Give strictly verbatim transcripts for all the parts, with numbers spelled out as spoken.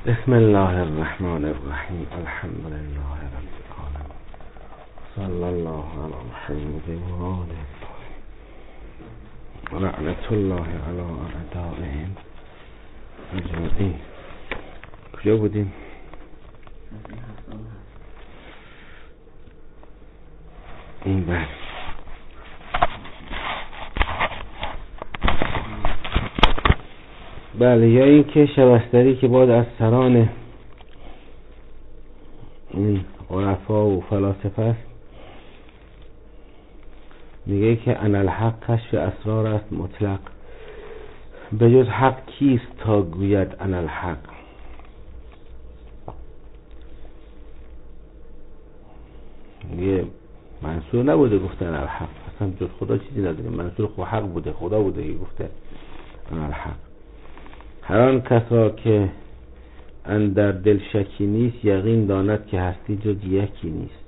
بسم الله الرحمن الرحیم. الحمد لله رب العالمین. صلی الله علی محمد و آله و لعنت الله علی اعدائهم اجمعین. کجا بودیم؟ این بر بله، یا این که شبستری که باید از سران این عرفا و فلاسفه است، میگه که ان الحق کشف اسرار است مطلق، به جز حق کیست تا گوید ان الحق. میگه منصور نبوده گفتن الحق، اصلا جز خدا چیزی نداریم، منصور خود حق بوده، خدا بوده که گفته ان الحق. هر آن کسا که اندر دل شکی نیست، یقین داند که هستی جز یکی نیست.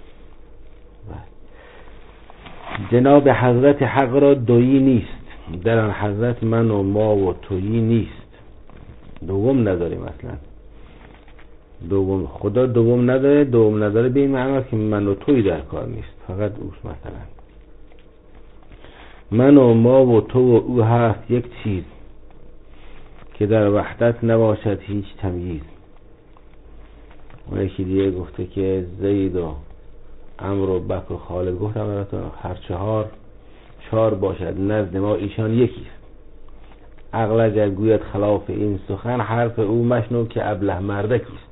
جناب حضرت حق را دویی نیست، در آن حضرت من و ما و تویی نیست. دوم نداریم اصلا. دوم خدا دوم نداره. دوم نداره به این معنی که من و تویی در کار نیست، فقط اوست. مثلا من و ما و تو و او هست یک چیز، که در وحدت نباشد هیچ تمییز. اون یکی دیگه گفته که زید و عمرو و بکر و خالد، گفتم هر چهار چهار باشد نزد ما ایشان یکیست. عقل اگر گوید خلاف این سخن، حرف او مشنو که ابله مردکیست.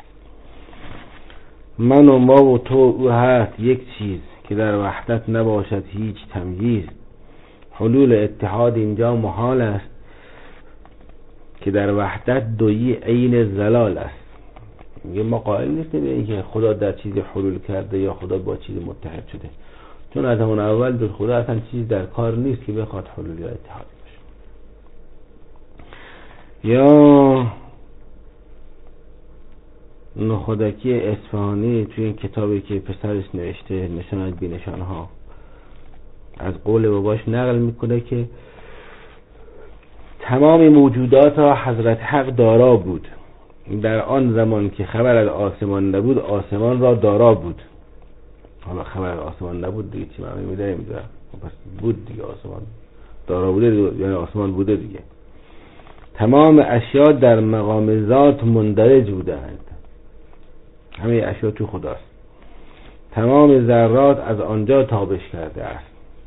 من و ما و تو او هست یک چیز، که در وحدت نباشد هیچ تمییز. حلول اتحاد اینجا محال است، که در وحدت دویی عین زلال است. میگه ما قائل نیستیم اینکه خدا در چیزی حلول کرده یا خدا با چیزی متحد شده، چون از همون اول جز خدا اصلا چیزی در کار نیست که بخواد حلول یا اتحاد باشه. یا نخودکی اصفهانی توی این کتابی که پسرش نوشته نشانت بی نشانها، از قول باباش نقل میکنه که تمام موجودات را حضرت حق دارا بود. در آن زمان که خبر از آسمان نبود، آسمان را دارا بود. حالا خبر از آسمان نبود دیگه چی معنی میده؟ نمیدونم. پس بود دیگه، آسمان دارا بوده دیگه، یعنی آسمان بوده دیگه. تمام اشیاء در مقام ذات مندرج بودند. همه اشیاء تو خداست. تمام ذرات از آنجا تابش کرده است.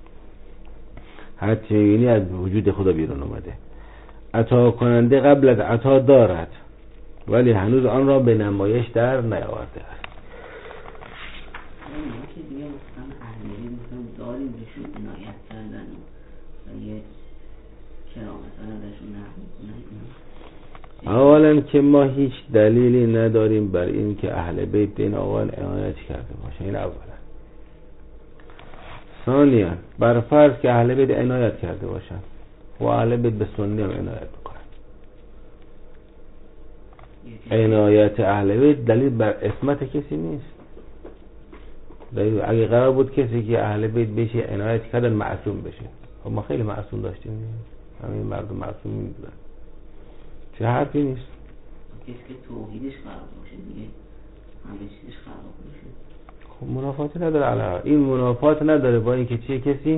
هر چی می‌بینی از وجود خدا بیرون اومده. عطا کننده قبل از عطا دارد، ولی هنوز آن را به نمایش در نیاورده است. اولا که ما هیچ دلیلی نداریم بر این که اهل بیت به این آقایان عنایت کرده باشه. این اولا. ثانیا بر فرض که اهل بیت عنایت کرده باشن و اهل بیت به سنی هم عنایت بکنن، عنایت اهل بیت دلیل بر عصمت کسی نیست. دلیل اگه قرار بود کسی که اهل بیت بشه عنایت کردن معصوم بشه، خب ما خیلی معصوم داشتیم، همین مردم معصوم میدونن، چه حرفی نیست. کسی که توحیدش خراب باشه دیگه همه چیزش خراب میشه. خب منافاتی نداره. علاوه این منافات نداره با اینکه چیه کسی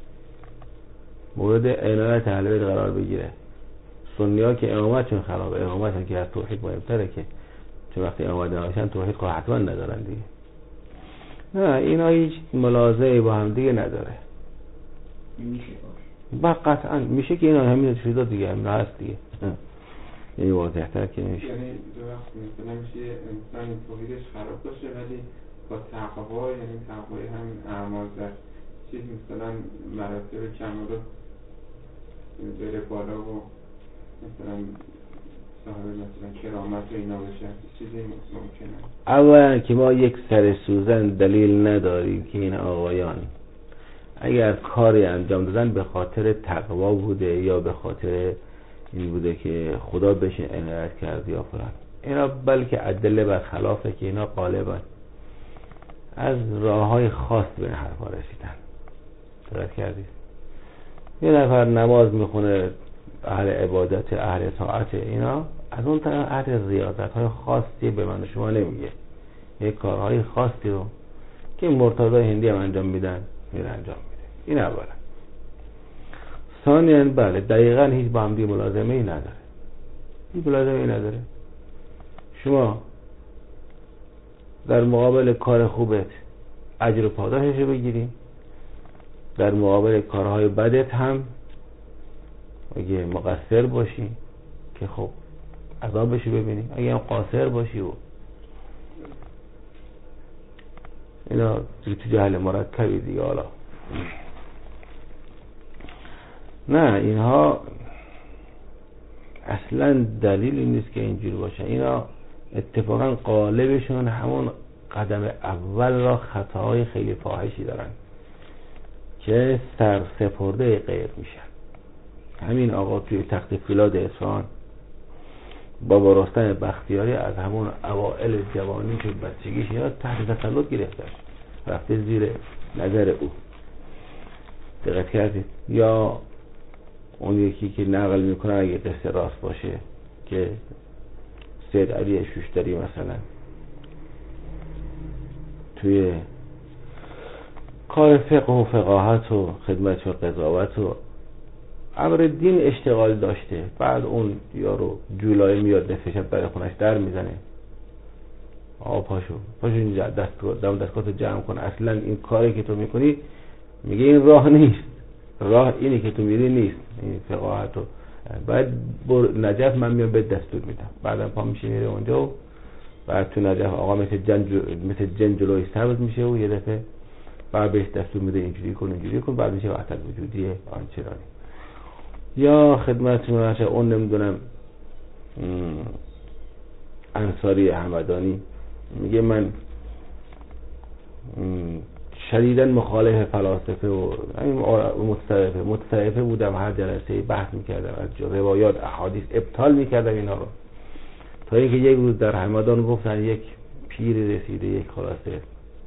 مورد عنایت اهل بیت قرار بگیره. سنی ها که امامتشون خرابه، امامتشون که از توحید مهمتره، که چون وقتی امامت نباشن توحید خواهد حتما ندارن دیگه. نه اینا هیچ ملاحظه‌ای با هم دیگه نداره. نمیشه باشه. با قطعا میشه که اینا همین چیزا دیگه همین هست دیگه. یعنی واضح تر که نمیشه. یعنی دو وقت مثلا میشه انسان توحیدش خراب باشه ولی با تقوا، یعنی تقوای هم اعمال در چیز مثلا مراتب کمال بره بالا و مثلا صاحب مثلا کرامت و اینا بشه، چیزی ممکنه. اولا که ما یک سر سوزن دلیل نداریم که این آقایان اگر کاری انجام دادن به خاطر تقوا بوده یا به خاطر این بوده که خدا بهش عنایت کرد یا فلان، اینا بلکه ادله بر خلافه که اینا غالبا از راه های خاص به این حرفا رسیدن. دقت کردید؟ یه نفر نماز میخونه اهل عبادت، اهل طاعت، اینا از اون طرف اهل ریاضت های خاصی به من و شما نمیگه. یک کارهای خاصی رو که مرتضی هندی هم انجام میدن میره انجام میده. این اولا. ثانیاً بله دقیقاً هیچ با هم دیگه ملازمه ای نداره. هیچ ملازمه ای نداره. شما در مقابل کار خوبت اجر و پاداشش رو بگیری، در مقابل کارهای بدت هم اگه مقصر باشی که خب عذابش ببینی، اگه هم قاصر باشی و اینا تو جهل مرکبی دیگه. حالا نه اینها اصلا دلیلی نیست که اینجوری باشه. اینا اتفاقا قالبشون همون قدم اول را خطاهای خیلی فاحشی دارن که سرسپرده غیر میشن. همین آقا توی تخت فولاد اصفهان بابا رستم بختیاری از همون اوائل جوانی که بچگیش اینا تحت تسلط گرفتش، رفته زیر نظر او. دقت کردید؟ یا اون یکی که نقل میکنه اگه قصه راست باشه که سید علی شوشتری مثلا توی کار فقه و فقاهت و خدمت و قضاوت و امر دین اشتغال داشته، بعد اون یارو جولای میاد نصف شب برای خونش در میزنه، آقا پاشو پاشو اینجا دست دم دستگاهتو جمع کن، اصلا این کاری که تو میکنی میگه این راه نیست، راه اینی که تو میری نیست، این فقاهت و بعد نجف من میام به دستور میدم، بعدم پا میشه میره اونجا و بعد تو نجف آقا مثل جن مثل جن جلوی سبز میشه و یه دفعه بعد بهش دستور میده اینجوری کن اینجوری کن، بعد میشه وحدت وجودی آنچنانی. یا خدمتتون باشه اون نمیدونم انصاری احمدانی میگه من شدیداً مخالف فلاسفه و متصوفه متصوفه بودم، هر جلسه بحث میکردم از روایات احادیث ابطال میکردم اینا رو، تا اینکه یک روز در همدان گفتن یک پیر رسیده، یک خلاصه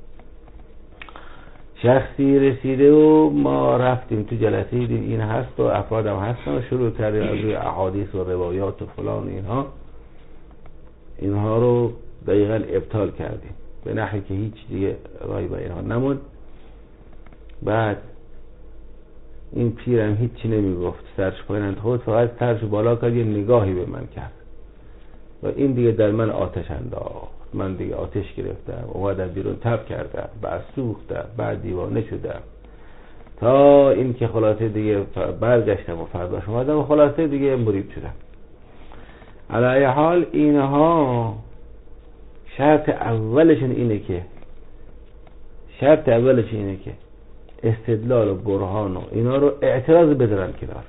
شخصی رسیده و ما رفتیم تو جلسه دیدیم این هست و افرادم هستن و شروع کردیم از روی احادیث و روایات و فلان اینها اینها رو دقیقاً ابطال کردیم به نحوی که هیچ دیگه رای با اینها نموند. بعد این پیرم هیچی نمیگفت، سرش پایین انداخت، فقط سرش بالا کرد یه نگاهی به من کرد و این دیگه در من آتش انداخت. من دیگه آتش گرفتم، اومدم بیرون تب کردم، بعد سوختم، بعد دیوانه شدم، تا این که خلاصه دیگه برگشتم و فرداش اومدم و خلاصه دیگه مرید شدم. علی حال اینها شرط اولشون اینه که شرط اولش اینه که استدلال و برهان و اینا رو اعتراض بذارن کنار.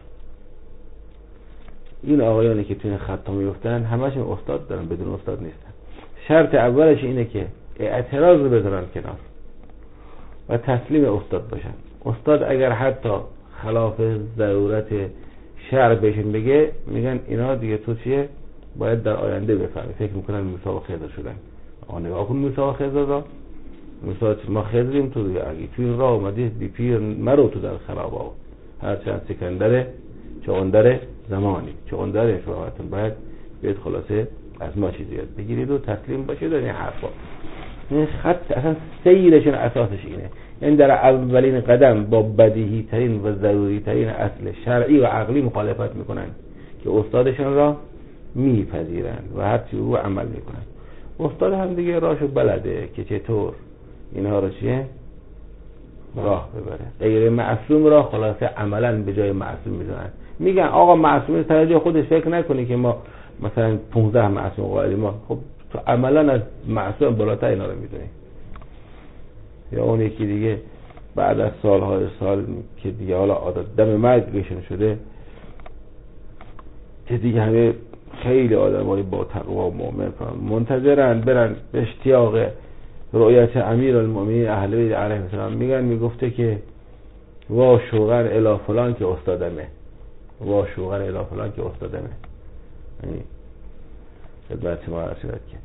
این آقایانی که توی خطا میفتن همشون استاد دارن، بدون استاد نیستن. شرط اولش اینه که اعتراض رو بذارن کنار و تسلیم استاد باشن. استاد اگر حتی خلاف ضرورت شرع بهشون بگه میگن اینا دیگه تو چیه باید در آینده بفهمی. فکر میکنن موسی و خضر شدن. آقا نگاه کن موسی و خضر را، موسی ما خضریم، تو دیگه اگه تو این راه اومدی بی پیر مرو تو در خرابا، هرچند سکندر چغندر زمانی چغندر شوهرتون باید بیاد خلاصه از ما چیزی یاد بگیرید و تسلیم باشید. این حرفا این خط اصلا سیرشون اساسش اینه، یعنی در اولین قدم با بدیهی ترین و ضروری ترین اصل شرعی و عقلی مخالفت میکنن که استادشون را میپذیرن و هر چی رو عمل میکنن. استاد هم دیگه راهشو بلده که چطور اینها رو چیه راه ببره. غیر معصوم را خلاصه عملا به جای معصوم میدونن. میگن آقا معصوم سر جای خودش فکر نکنی که ما مثلا پانزده معصوم قائلیم، ما خب تو عملا از معصوم بالاتر اینا رو میدونی. یا اون یکی دیگه بعد از سالهای سال که دیگه حالا عادت دم مرگشون شده که دیگه همه خیلی آدمای با تقوا و مؤمن منتظرن برن به اشتیاق رؤیت امیرالمومنین اهل بیت علیه السلام، میگن میگفته که وا شوغن الی فلان که استادمه، وا شوغن الی فلان که استادمه. یعنی خدمت ما عرض شد که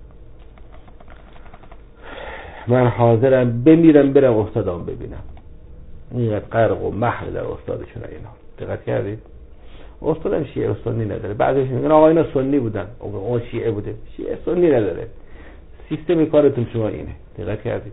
من حاضرم بمیرم برم استادام ببینم. اینقدر غرق و محو در استادشون اینا. دقت کردید؟ اصول هم شیعه و سنی نداره. بعضیش میگن آقا اینا سنی بودن، اون شیعه بوده. شیعه سنی نداره. سیستم کارتون شما اینه. دقت کردید؟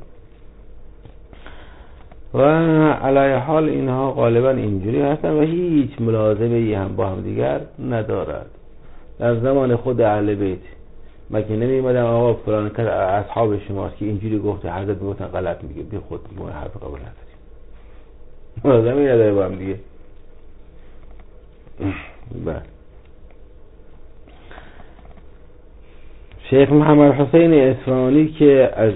و علی حال اینها غالبا اینجوری هستن و هیچ ملازمه ای هم با هم دیگر ندارد. در زمان خود اهل بیت مگه نمی اومدن آقا فلان کس اصحاب شماست که اینجوری گفته، حضرت میگفتن غلط میگه، بی خود ما حرف قبول نداریم. ملازمه ای نداره با هم دیگه. بله. شیخ محمد حسین اصفهانی که از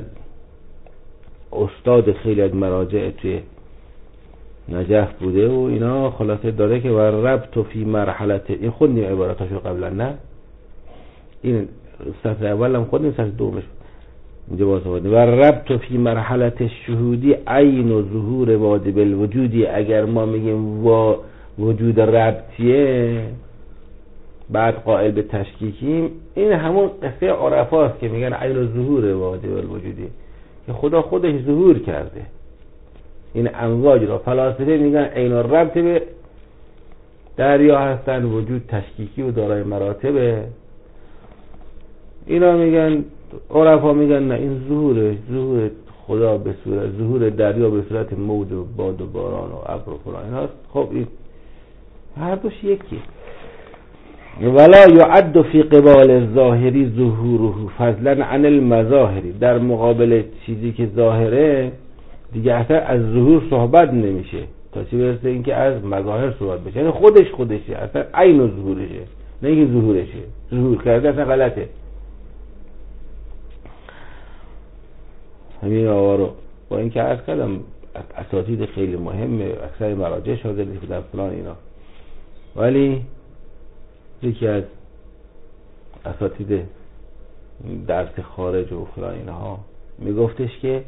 استاد خیلی از مراجع توی نجف بوده و اینا خلاصه داره که و ربط فی مرحلت، این خودنیم عباراتاشو قبلا، نه این سطر اول هم خودنیم، سطر دومش اینجا باز آورده و ربط فی مرحلت شهودی عین و ظهور واجب الوجودی. اگر ما میگیم با وجود ربطیه بعد قائل به تشکیکیم، این همون قصه عرفاست که میگن عین و ظهور واجب الوجودی که خدا خودش ظهور کرده این امواج را. فلاسفه میگن عین و ربط به دریا هستن، وجود تشکیکی و دارای مراتبه. اینا میگن، عرفا میگن نه، این ظهور ظهور خدا به صورت ظهور دریا به صورت موج و باد و باران و ابر و فلان هست. خب این هر دوش یکی. ولا یعد فی قبال الظاهری ظهوره فضلا عن المظاهری. در مقابل چیزی که ظاهره دیگه اصلا از ظهور صحبت نمیشه تا چی برسه اینکه از مظاهر صحبت بشه. یعنی خودش خودشه، اصلا عین ظهورشه، نه اینکه ظهورشه. ظهور کرده اصلا غلطه. همین آقا رو با اینکه عرض کردم اساتید خیلی مهمه، اکثر مراجع شاگردی بودن فلان اینا، ولی یکی از اساتید درس خارج و فلان اینها میگفتش که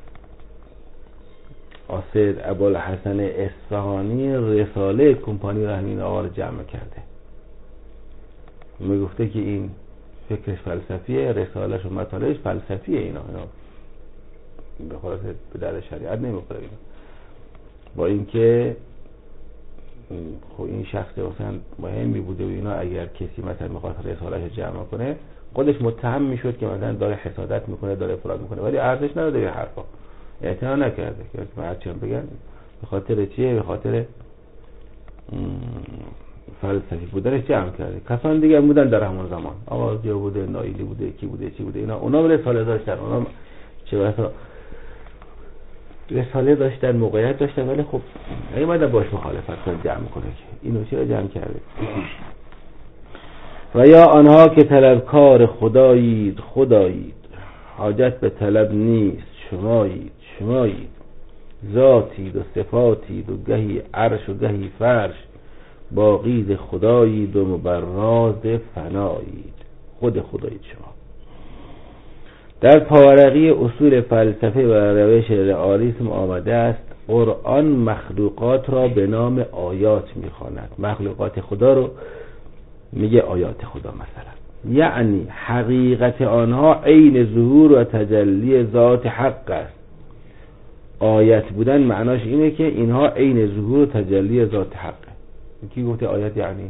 آسد ابوالحسن اصفهانی رساله کمپانی رحمین آقا رو جمع کرده. میگفته که این فکرش فلسفیه، رسالش و مطالعش فلسفیه. اینا اینا به خلاص به در شریعت نمیخوره اینا. با اینکه خب این شخص مثلا مهمی بوده و اینا، اگر کسی مثلا میخواد رسالش رو جمع کنه خودش متهم میشد که مثلا داره حسادت میکنه، داره فلان میکنه، ولی ارزش نداره این حرفا، اعتنا نکرده که من هرچی بگن به خاطر چیه، به خاطر فلسفی بودنش جمع کرده. کسان دیگه بودن در همون زمان، آوازی بوده، نایلی بوده، کی بوده چی بوده، اینا اونا رساله داشتن، اونا چه واسه رساله داشتن، موقعیت داشتن، ولی خب نیومدن باش مخالفت کنه جمع کنه که اینو چرا جمع کرده. و یا آنها که طلبکار خدایید خدایید، حاجت به طلب نیست شمایید شمایید، ذاتید و صفاتید و گهی عرش و گهی فرش، باقید خدایید و مبراز فنایید، خود خدایید شما. در پاورقی اصول فلسفه و روش رئالیسم آمده است قرآن مخلوقات را به نام آیات میخواند. مخلوقات خدا رو میگه آیات خدا مثلا، یعنی حقیقت آنها عین ظهور و تجلی ذات حق است. آیت بودن معناش اینه که اینها عین ظهور و تجلی ذات حقه. کی گفته آیت یعنی؟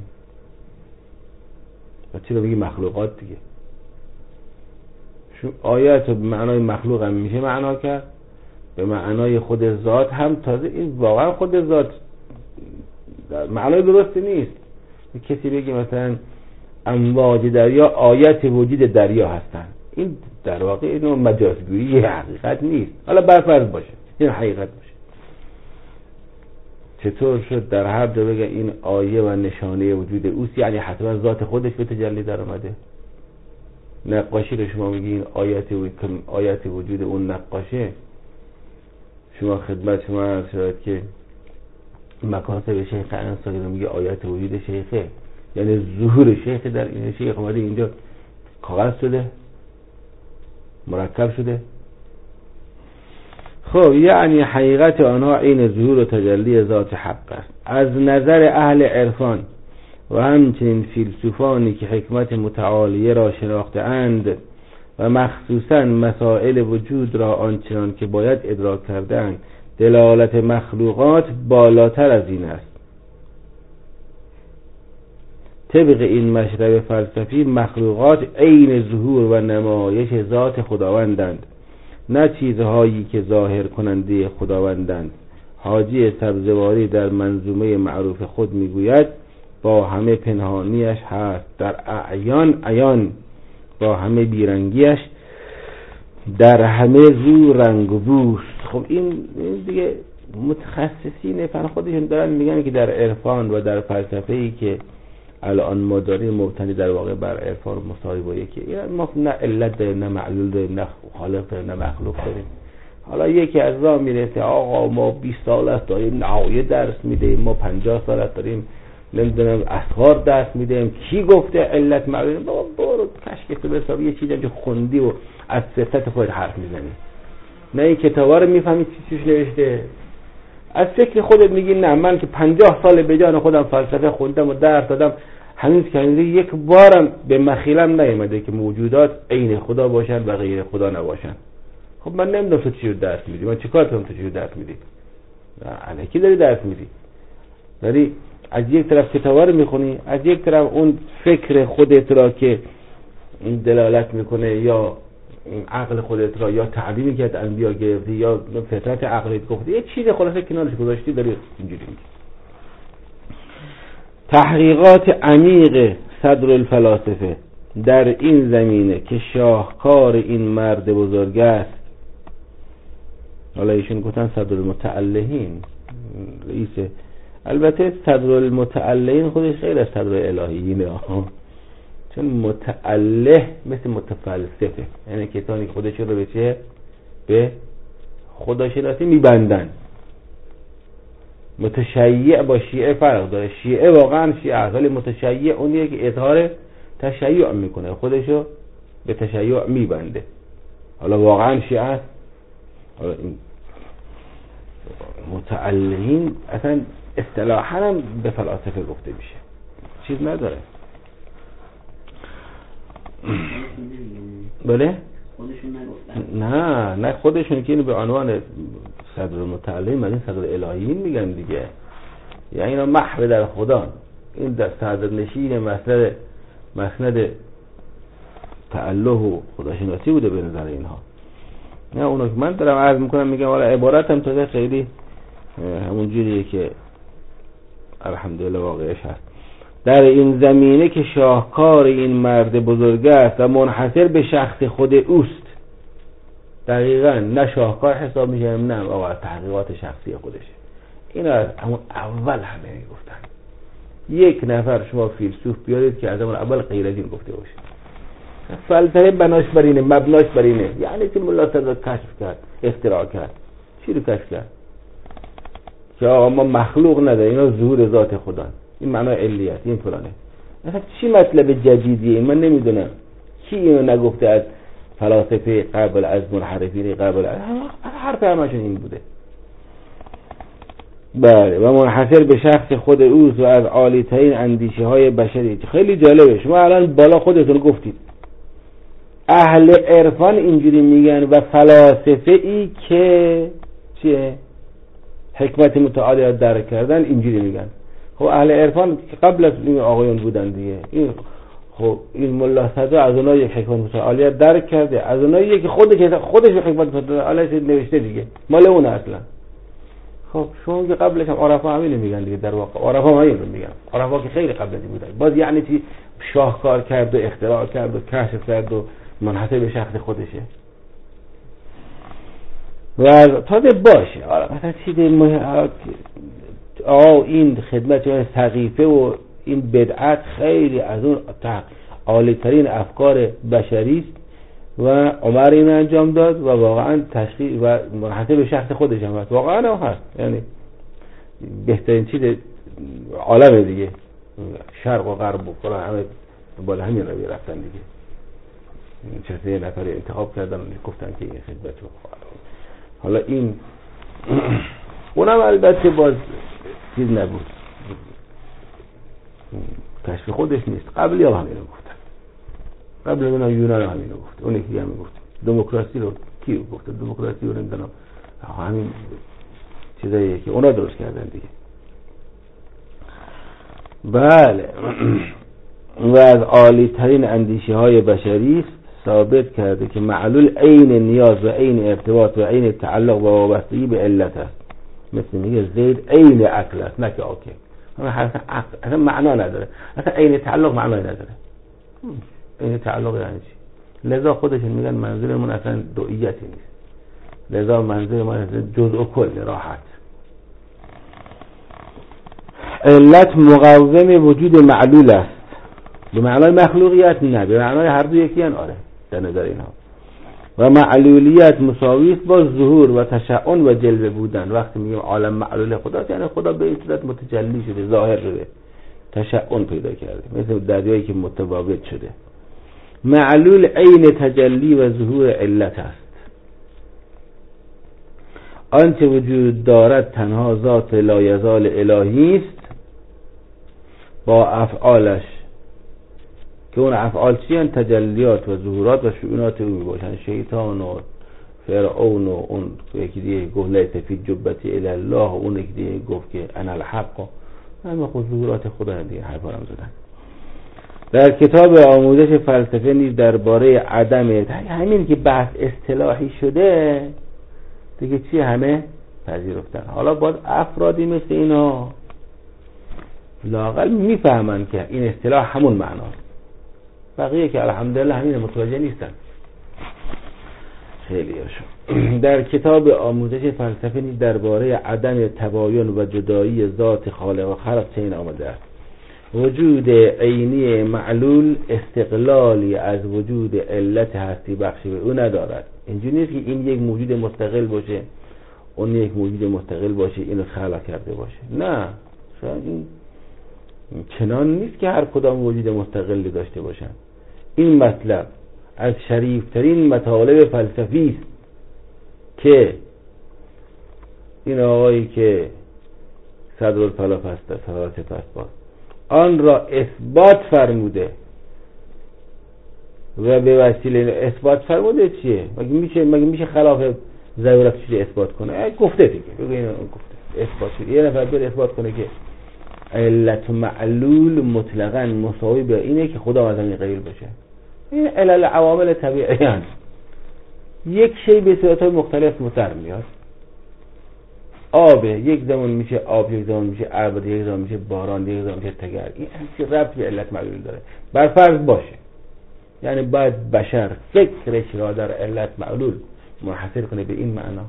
و چرا میگی مخلوقات دیگه؟ آیت به معنای مخلوق هم میشه معنا کرد، به معنای خود ذات هم. تازه این واقعا خود ذات معنای درستی نیست. کسی بگی مثلا امواج دریا آیت وجود دریا هستن، این در واقع اینو مجازگویی حقیقت نیست. حالا برفرض باشه این حقیقت باشه، چطور شد در هر جا بگه این آیه و نشانه وجود اوست، یعنی حتما ذات خودش به تجلی در اومده؟ نقاشی رو شما میگی این آیت و... آیت وجود اون نقاشه، شما خدمت شما عرض شد که مکاتب شیخ انصاری رو میگه آیت وجود شیخه، یعنی ظهور شیخ در این شیخ اومده اینجا کاغذ شده، مرکب شده. خب یعنی حقیقت آنها عین ظهور و تجلی ذات حق است. از نظر اهل عرفان و همچنین فیلسوفانی که حکمت متعالیه را شناخته اند و مخصوصا مسائل وجود را آنچنان که باید ادراک کردند، دلالت مخلوقات بالاتر از این است. طبق این مشرب فلسفی مخلوقات عین ظهور و نمایش ذات خداوندند، نه چیزهایی که ظاهر کننده خداوندند. حاجی سبزواری در منظومه معروف خود میگوید با همه پنهانیش هست در اعیان عیان، با همه بیرنگیش در همه زو رنگ و بوست. خب این دیگه متخصصین فن خودشون دارن میگن که در عرفان و در فلسفه‌ای که الان ما داریم مبتنی در واقع بر عرفان مساوی با یکی، یعنی ما نه علت داریم نه معلول داریم نه خالق داریم نه مخلوق داریم. حالا یکی از راه میرسه آقا ما بیست سال است داریم نهایه درس میدیم، ما پنجاه سال است داریم نمیدونم اسرار درس میدیم، کی گفته علت معلول؟ بابا برو کشکتو بساب یه چیزی که خوندی و از صفت خود حرف میزنی، نه این کتابا رو میفهمی چی توش نوشته. از فکر خودت میگی نه من که پنجاه سال به جان خودم فلسفه خوندم و درس دادم هنوز که هنوز یک بارم به مخیلم نیامده که موجودات عین خدا باشن و غیر خدا نباشن. خب من نمیدونم تو چی رو درس میدی، من چیکار کنم تو چی رو درس میدی؟ الکی داری درس میدی، داری از یک طرف کتابا رو میخونی، از یک طرف اون فکر خودت را که این دلالت میکنه یا این عقل خودت را یا تعلیمی که از انبیا گرفتی یا فطرت عقلیت گفتی یه چیز خلاصه کنارش گذاشتی داری اینجوری میگی. تحقیقات عمیق صدر الفلاسفه در این زمینه که شاهکار این مرد بزرگ است، حالا ایشون گفتن صدر المتعلهین رئیس، البته صدر المتعلهین خودش غیر از صدر الهیینه، چون متعله مثل متفلسفه، یعنی کسانی که خودشون رو به چه؟ به خداشناسی میبندن. متشیع با شیعه فرق داره، شیعه واقعا شیعه است ولی متشیع اونیه که اظهار تشیع میکنه، خودشو به تشیع میبنده. حالا واقعا شیعه است. حالا این متعلهین اصلا اصطلاحا هم به فلاسفه گفته میشه، چیز نداره. بله؟ خودشون نگفتن؟ نه نه خودشون که اینو به عنوان صدر متعلم من این صدر الهیین میگن دیگه، یعنی اینا محو در خدا، این در صدر نشین مسند مسند تعله و خداشناسی بوده به نظر اینها. نه اونو که من دارم عرض میکنم میگم والا عبارتم تازه خیلی همون جوریه که الحمدلله واقعش هست. در این زمینه که شاهکار این مرد بزرگ است و منحصر به شخص خود اوست. دقیقاً نه شاهکار حساب میشه نه آقا تحقیقات شخصی خودشه. این از همون اول همه میگفتن. یک نفر شما فیلسوف بیارید که از همون اول غیر از این گفته باشه. فلسفه بناش بر اینه، مبناش بر اینه. یعنی که ملا صدر کشف کرد، اختراع کرد. چی رو کشف کرد؟ که آقا ما مخلوق نداره، اینا ظهور ذات خدا. این معنای علیت، این فلانه. مثلا چی مطلب جدیدیه؟ من نمیدونم. کی اینو نگفته از فلاسفه قبل از منحرفین قبل از حرف همشون این بوده. بله و منحصر به شخص خود اوست و از عالی ترین اندیشه های بشری. خیلی جالبه، شما الان بالا خودتون گفتید اهل عرفان اینجوری میگن و فلاسفه ای که چیه؟ حکمت متعالی را درک کردن اینجوری میگن. خب اهل عرفان قبل از این آقایون بودن دیگه. این خب این ملا صدر از اونها یک حکمت متعالی درک کرده، از اونها یکی خودش خودش به حکمت متعالی نوشته دیگه، مال اون اصلا. خب شما که قبلش هم عرفا همین میگن دیگه، در واقع عرفا هم همین میگن. عرفا که خیلی قبل از این بودن. باز یعنی چی؟ شاهکار کرد و اختراع کرد و کشف کرد و منحصر به شخص خودشه. و تازه باشه آره مثلا چیز مهم آه این خدمت سقیفه و این بدعت خیلی از اون عالی ترین افکار بشری است و عمر این انجام داد و واقعا تشخیص و منحصر به شخص خودش هم هست، واقعا هم هست. یعنی بهترین چیز عالم دیگه، شرق و غرب و فلان همه بالا همین روی رفتن دیگه. چه یه نفر انتخاب کردن و گفتن که این خدمت رو حالا این اونم البته باز چیز نبود، کشف خودش نیست. قبلی هم همینو گفتن، قبل اونا یونان همینو گفت، اون یکی همین گفت. دموکراسی رو کی گفت؟ دموکراسی رو نمیدونم، همین چیزاییه که اونا درست کردن دیگه. بله و از عالی ترین اندیشه های بشری است ثابت کرده که معلول عین نیاز و عین ارتباط و عین تعلق و وابستگی به علت است. مثل میگه زید عین عقل است، نه که آکل. اصلا معنا نداره، اصلا عین تعلق معنی نداره. عین تعلق یعنی چی؟ لذا خودشون میگن منظورمون اصلا دوئیتی نیست، لذا منظور ما جزء و کل راحت. علت مقوم وجود معلول است، به معنای مخلوقیت نه، به معنای هر دو یکی ان. آره در نظر اینها. و معلولیت مساوی است با ظهور و تشعن و جلوه بودن. وقتی میگیم عالم معلول خدا، یعنی خدا به این صورت متجلی شده، ظاهر شده، تشعن پیدا کرده، مثل دریایی که متواجد شده. معلول عین تجلی و ظهور علت است. آنچه وجود دارد تنها ذات لایزال الهی است با افعالش، که اون افعال چی هستند؟ تجلیات و ظهورات و شؤونات او می باشند. شیطان و فرعون و اون یکی دیگه گفت لیس فی جبتی الی الله، و اون یکی دیگه گفت که انا الحق، همه خود ظهورات خدا دیگه حرفا هم زدن. در کتاب آموزش فلسفه نیز درباره عدم، همین که بحث اصطلاحی شده دیگه چی همه پذیرفتن. حالا باید افرادی مثل اینا لااقل میفهمن که این اصطلاح همون معناست، بقیه که الحمدلله همین متوجه نیستن خیلی هاشون. در کتاب آموزش فلسفه نیز درباره عدم تباین و جدایی ذات خالق و خلق چنین آمده است: وجود عینی معلول استقلالی از وجود علت هستی بخشی به او ندارد. اینجوری نیست که این یک موجود مستقل باشه اون یک موجود مستقل باشه اینو خلق کرده باشه، نه، شاید این چنان نیست که هر کدام موجود مستقلی داشته باشن. این مطلب از شریفترین مطالب فلسفی است که این آقایی که صدرالفلاسفه است، فلاسفه است، آن را اثبات فرموده و به وسیله اثبات فرموده چیه؟ مگه میشه مگه میشه خلاف ضرورت چیزی اثبات کنه؟ گفته دیگه، بگو اینو گفته اثبات شد. یه نفر بره اثبات کنه که علت معلول مطلقاً مساوی به اینه که خدا از این قبیل باشه. این علل عوامل طبیعی هست. یک شی به صورت‌های مختلف مطر میاد. آب یک زمان میشه آب، یک زمان میشه ابر، یک زمان میشه باران، یک زمان میشه تگرگ. این چه ربطی به علت معلول داره؟ بر فرض باشه، یعنی باید بشر فکرش را در علت معلول منحصر کنه به این معنا.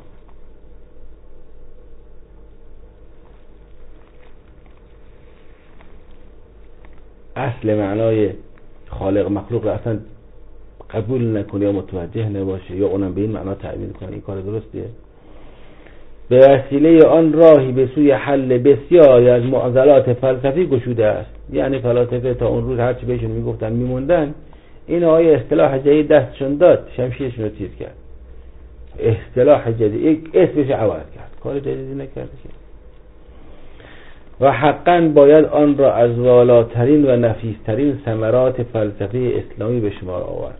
اصل معنای خالق مخلوق را اصلا قبول نکنه یا متوجه نباشه یا اونم به این معنا تعبیر کنه، این کار درستیه؟ به وسیله آن راهی به سوی حل بسیاری از معضلات فلسفی گشوده است. یعنی فلاسفه تا اون روز هرچی بهشون میگفتن میموندن، این آیه اصطلاح جدید دستشون داد، شمشیرشون رو تیز کرد، اصطلاح جدید اسمش عوض کرد، کار جدیدی نکرده. و حقاً باید آن را از والاترین و نفیسترین ثمرات فلسفه اسلامی به شمار آورد.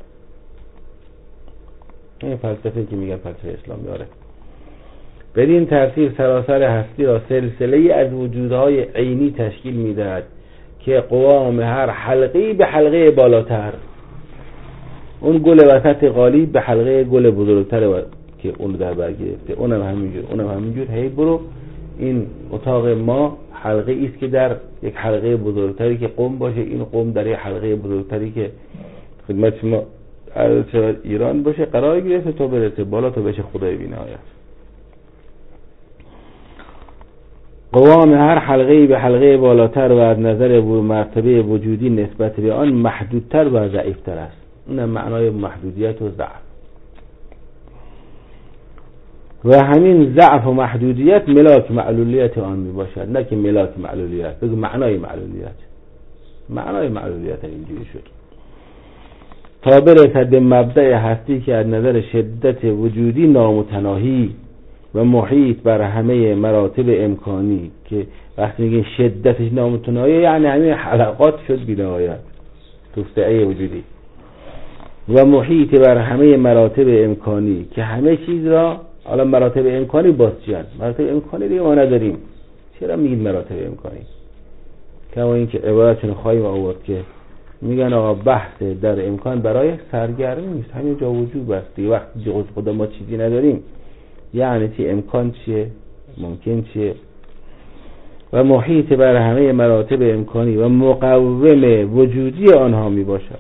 این فلسفه که میگن فلسفه اسلامی، آره، بدین ترتیب سراسر هستی را سلسله از وجودهای عینی تشکیل میدهد که قوام هر حلقه‌ای به حلقه بالاتر، اون گل وسط قالی به حلقه گل بزرگتر و... که اون در بر گرفته، اونم همینجور اونم همینجور. هی برو، این اتاق ما حلقه ای است که در یک حلقه بزرگتری که قم باشه، این قم در یک حلقه بزرگتری که خدمت شما عرض شود ایران باشه قرار گرفته تا برسه بالا تا بشه خدای بی‌نهایت. قوام هر حلقه‌ای به حلقه بالاتر و از نظر مرتبه وجودی نسبت به آن محدودتر و ضعیفتر است. این معنای محدودیت و ضعف. و همین ضعف و محدودیت ملاک معلولیت آن می باشد، نه که ملاک معلولیت. بگو معنای معلولیت. معنای معلولیت اینجوری شد تا برسد به مبدأ هستی که از نظر شدت وجودی نامتناهی و محیط بر همه مراتب امکانی، که وقتی میگه شدتش نامتناهی یعنی همه حلقات شد بی‌نهایت توسعه وجودی، و محیط بر همه مراتب امکانی که همه چیز را، حالا مراتب امکانی باز چیان؟ مراتب امکانی دیگه ما نداریم، چرا میگید مراتب امکانی؟ کما این که عبارتشون خواهیم آورد که میگن آقا بحث در امکان برای سرگرمی نیست، همین جا وجوب است. وقتی جز خدا ما چیزی نداریم یعنی چی؟ امکان چیه؟ ممکن چیه؟ و محیط بر همه مراتب امکانی و مقوم وجودی آنها می باشد.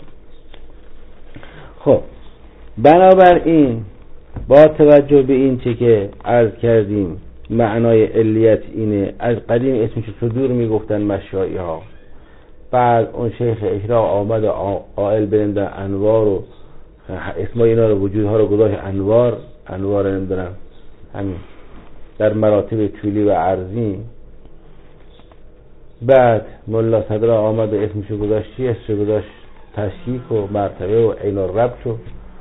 خب بنابراین با توجه به این چه که عرض کردیم معنای علیت اینه. از قدیم اسمش صدور می گفتن مشایی ها، بعد اون شیخ اشراق آمد قائل بنده انوار و اسمای اینا رو وجودها رو گذاشت انوار انوار نمیدونم همین در مراتب طولی و عرضی. بعد ملا صدر آمد و اسمشو گذاشت چی؟ اسمشو گذاشت تشکیک و مرتبه و عین الرب شو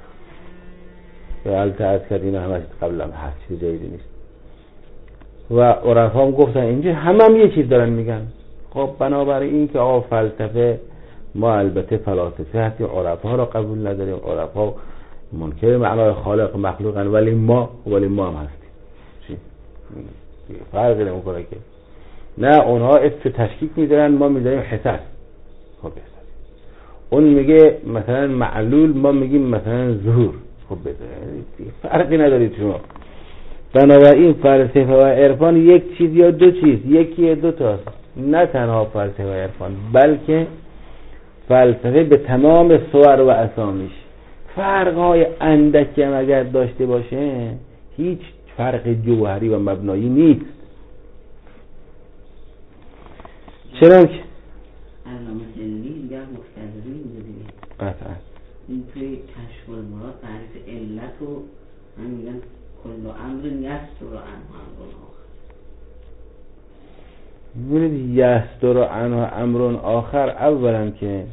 و التعاد کرد. اینا همش قبلا هست، چیز جدیدی نیست. و عرفا هم گفتن اینجا همه هم یه چیز دارن میگن. خب بنابراین این که آقا فلسفه ما البته فلاسفه هستیم، عرفا رو قبول نداریم، عرفا منکر معنای خالق مخلوقن، ولی ما ولی ما هم هستیم. چی؟ فرقی نمیکنه که نه اونها اسم تشکیک میذارن ما میذاریم حسن. خب حسن اون میگه مثلا معلول ما میگیم مثلا ظهور. خب فرقی ندارید شما. بنابراین فلسفه و عرفان یک چیز یا دو چیز، یکی دو تاست. نه تنها فلسفه و عرفان بلکه فلسفه به تمام صور و اسامیش. فرقهای اندکی هم اگر داشته باشه هیچ فرق جوهری و مبنایی نیست. چرا که علامه حلی میگه مختزری اینجا دیگه قطعا این توی کشف المراد تعریف علت رو هم میگن کل امر یستر عنه امر آخر. ببینید یستر عنه امر آخر اولا که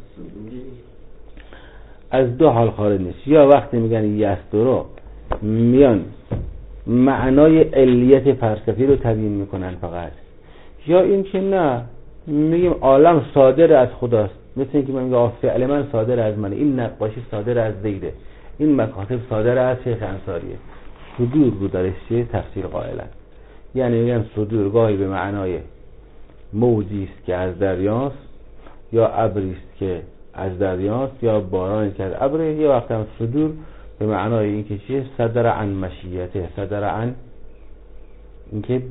از دو حال خارج نیست. یا وقتی میگن یستر میان معنای علیت فلسفی رو تبیین میکنن فقط، یا این که نه میگیم عالم صادر از خداست. مثل اینکه من میگم فعل من صادر از منه، این نقاشی صادر از زیده، این مکاتب صادر از شیخ انصاریه. صدور رو درش چه تفسیر قائلن. یعنی میگن صدور گاهی به معنای موجی است که از دریاست، یا ابری است که از دریاست، یا بارانی که از ابره. یا وقتی هم صدور به معنای این که چیه؟ صدر عن مشیته، صدر عن اینکه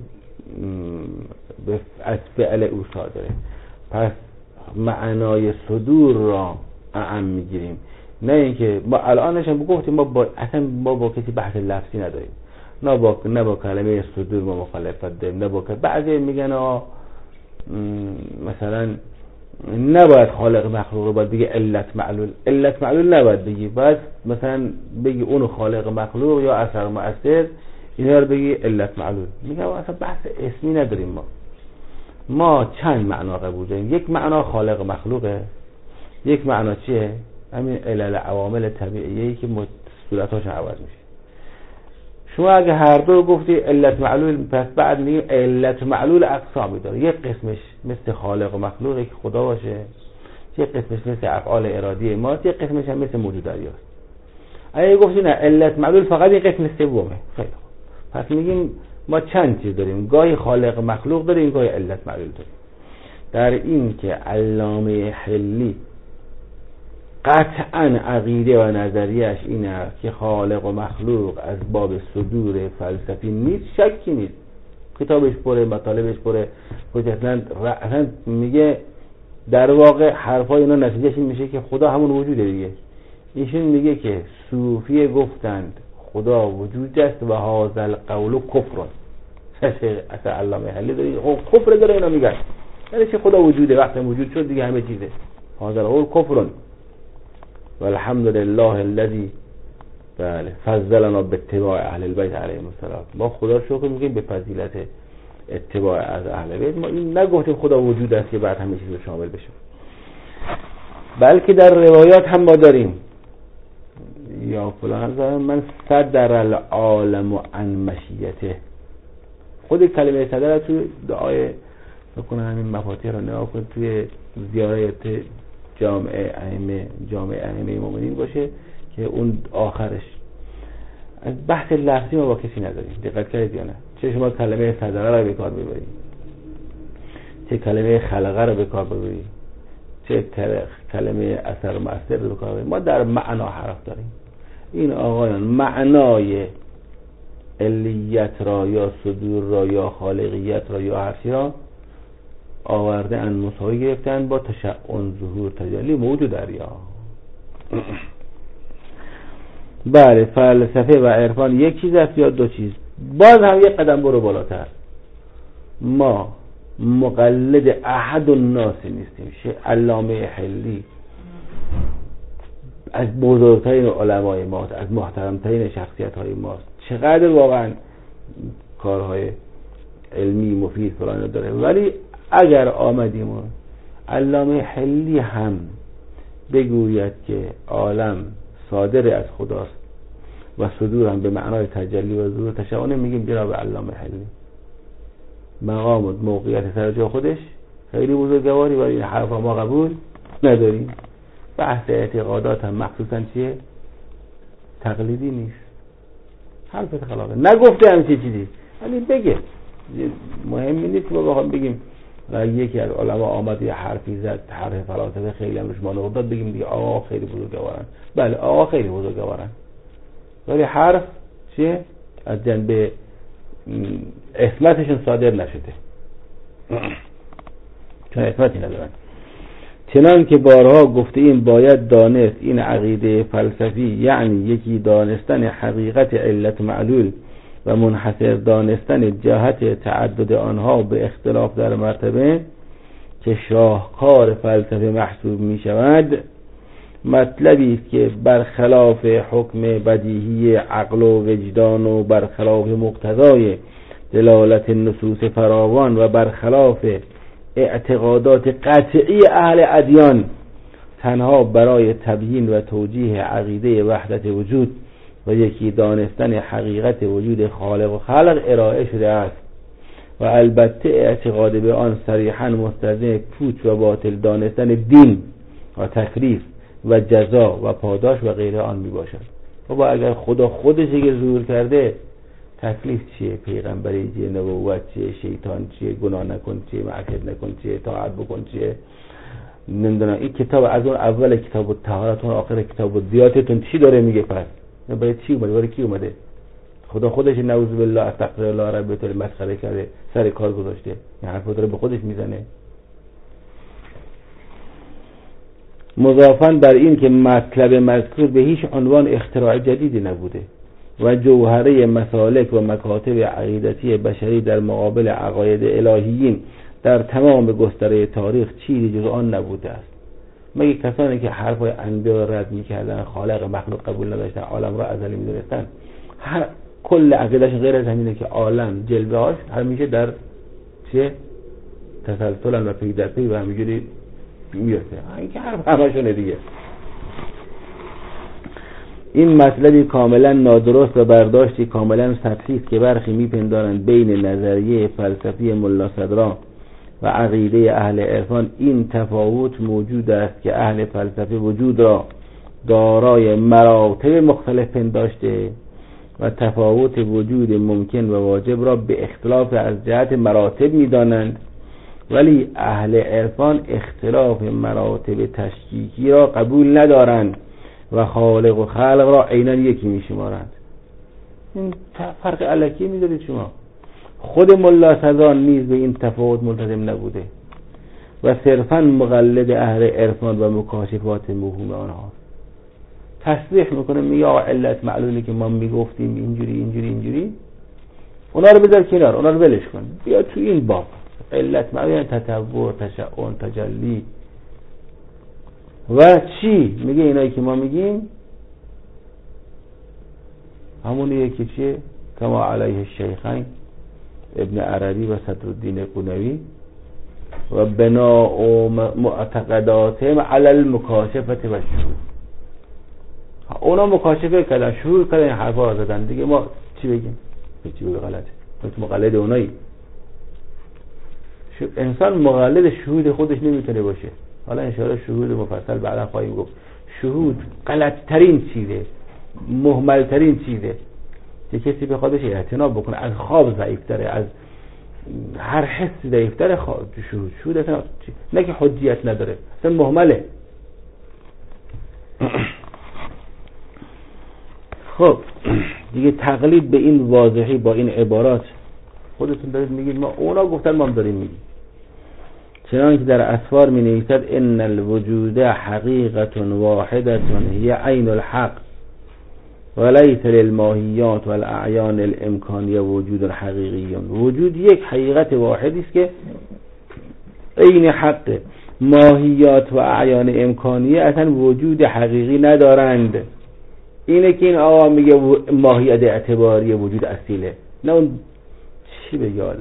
از فعل او صادره. پس معنای صدور را اعم میگیریم، نه اینکه ما الانش هم گفتیم ما با اصلا ما با کسی بحث لفظی نداریم، نه با نه با کلمه صدور ما مخالفت داریم، نه با که بعضی میگن آ مثلا نباید خالق مخلوق رو باید بگی علت معلول. علت معلول نباید بگی، باید مثلا بگی اون خالق مخلوق یا اثر مؤثر اینا رو بگی علت معلول. میگم اصلا بحث اسمی نداریم. ما ما چند معنا قبول داریم. یک معنا خالق مخلوقه، یک معنا چیه؟ همین علل عوامل طبیعیه‌ای که صورتاش عوض میشه. شما اگه هر دو گفتی علت معلول، پس بعد میگیم علت معلول اقسامی داره. یک قسمش مثل خالق و مخلوقی که خدا باشه، یک قسمش مثل افعال ارادی ماست، یک قسمش هم مثل موجوداریاست. اگه گفتی نه علت معلول فقط این قسم سومه، خیلی خوب. پس میگیم ما چند چیز داریم، گاهی خالق مخلوق داریم، گاهی علت معلول داریم. در این که علامه حلی قطعا عقیده و نظریش اینه که خالق و مخلوق از باب صدور فلسفی نیست، شکی نیست. کتابش پره، مطالبش پره، اصلا میگه در واقع حرفای اینا نتیجهش این میشه که خدا همون وجوده دیگه. ایشون میگه که صوفیه گفتند خدا وجود است و هذا القول کفر. اصلا علامه حلی داره کفر داره اینا میگن، یعنی چه خدا وجوده، وقتی وجود شد دیگه همه چیزه. هذا القول کفر والحمد لله الذي بله فضلنا باتباع اهل البيت علیهم السلام. ما خدا رو شکر میگیم به فضیلت اتباع از اهل بیت. ما این نگفتیم خدا وجود است که بعد همه چیز رو شامل بشه، بلکه در روایات هم ما داریم یا فلان من صدر العالم عن مشیته. خود کلمه صدر تو دعای بکنه همین مفاتیح رو نگاه کنید توی زیارت جامعه ائمه جامعه ائمه مومنین باشه که اون آخرش. از بحث لفظی ما با کسی نداریم، دقت کردید یا نه؟ چه شما کلمه صدره رو به کار ببرید، چه کلمه خلقه رو به کار ببرید، چه کلمه اثر و مؤثر رو بکنیم. ما در معنا حرف داریم. این آقایان معنای علیت را یا صدور را یا خالقیت را یا هر چی را آورده ان مساوی گرفتن با تشعن ظهور تجلی موجود دریا. بله فلسفه و عرفان یک چیز است یا دو چیز؟ باز هم یک قدم برو بالاتر. ما مقلد احد الناس نیستیم. علامه حلی از بزرگترین علمای ماست، از محترمترین شخصیت های ماست. چقدر واقعا کارهای علمی مفید فلان داره، ولی اگر آمدیم علامه حلی هم بگوید که عالم صادر از خداست و صدور هم به معنای تجلی و ظهور تشعن، میگیم جناب علامه حلی مقام و موقعیت سر جای خودش خیلی بزرگواری، ولی این حرف ما قبول نداریم. بحث اعتقادات هم مخصوصا چیه؟ تقلیدی نیست، حرف خلاقه نگفته هم چی چیزی، ولی بگه. مهمی نیست ما بخوام بگیم یکی از علما آمد یه حرفی زد، حرف فلاسفه خیلی هم روش مانع داد، بگیم دیگه آقا خیلی بزرگوارن. بله آقا خیلی بزرگوارن، ولی حرف چیه؟ از جنبه عصمتشون صادر نشده، چون عصمتی ندارن. چنان که بارها گفته این باید دانست این عقیده فلسفی، یعنی یکی دانستن حقیقت علت معلول و منحصر دانستن جهت تعدد آنها به اختلاف در مرتبه که شاهکار فلسفه محسوب می شود، مطلبی است که برخلاف حکم بدیهی عقل و وجدان و برخلاف مقتضای دلالت نصوص فراوان و برخلاف اعتقادات قطعی اهل ادیان تنها برای تبیین و توجیه عقیده وحدت وجود و یکی دانستن حقیقت وجود خالق و خلق ارائه شده است و البته اعتقاد به آن صریحاً مستلزم پوچ و باطل دانستن دین و تکلیف و جزا و پاداش و غیره آن می باشد. و اگر خدا خودش که ظهور کرده، تکلیف چیه؟ پیغمبری چیه؟ نبوت چیه؟ شیطان چیه؟ گناه نکن چیه؟ معصیت نکن چیه؟ طاعت بکن چیه؟ نمیدونم این کتاب از اون اول کتاب الطهارتون آخر کتاب الزیاتتون چی داره میگه؟ پس برای چی اومده؟ برای کی اومده؟ خدا خودش نعوذ بالله استغفر الله رب طور مسخره کرده، سر کار گذاشته، این حرفو داره به خودش میزنه. مضافاً بر این که مطلب مذکور به هیچ عنوان اختراع جدیدی نبوده و جوهره مسالک و مکاتب عقیدتی بشری در مقابل عقاید الهیین در تمام گستره تاریخ چیزی جز آن نبوده است. مگه کسانی که حرفای انبیا رد می‌کردن، خالق مخلوق قبول نداشتن، عالم را ازلی می‌دونستن، هر کل عقیدهش غیر از همینه که عالم جلوه‌اش همیشه در چه تسلسل و پی در پی و همینجوری میفته. این که حرف همشونه دیگه. این مطلبی کاملا نادرست و برداشتی کاملا سطحی است که برخی میپندارند بین نظریه فلسفی ملا صدرا و عقیده اهل عرفان این تفاوت موجود است که اهل فلسفه وجود را دارای مراتب مختلف پنداشته و تفاوت وجود ممکن و واجب را به اختلاف از جهت مراتب میدانند، ولی اهل عرفان اختلاف مراتب تشکیکی را قبول ندارند و خالق و خلق را عیناً یکی میشمارند. این فرق الکی میذارید شما. خود ملا صدرا نیز به این تفاوت ملتزم نبوده و صرفاً مقلد اهل عرفان و مکاشفات موهوم آنها. تصریح میکنه میگه علت معلولی که ما میگفتیم اینجوری اینجوری اینجوری، اونا رو بذار کنار، اونا رو ولش کن، بیا تو این باب علت معلولی تطور، تشعن، تجلی و چی میگه. اینایی که ما میگیم همونیه که چیه؟ کما علیه الشیخین ابن عربی و صدرالدین قنوی و بناء معتقداتهم علی المکاشفه و شهود. اونا مکاشفه کردن، شهود کردن، حرفا زدن دیگه، ما چی بگیم؟ چی بگه غلطه؟ تو مقلد اونایی. انسان مقلد شهود خودش نمیتونه باشه. حالا انشاءالله شهود مفصل بعدا خواهیم گفت. شهود غلط ترین چیزه، مهمل ترین چیزه که کسی بخوادش اعتنا بکنه، از خواب ضعیف تره، از هر حسی ضعیفتر خواهد شهود شهود اصلا نه که حجیت نداره، اصلا مهمله. خب دیگه تقلید به این واضحی با این عبارات خودتون دارید میگید، ما اونا گفتن ما هم داریم میگیم. چنانکه در اسفار می نویسد ان الوجود حقیقت واحدة هي عین الحق ولیس للماهیات والاعیان الامکانیه وجود حقیقی. وجود یک حقیقت واحدی است که عین حق. ماهیات و اعیان امکانیه اصلا وجود حقیقی ندارند. اینه که این آقا میگه ماهیت اعتباری وجود اصیله، نه اون چی بگه آدم.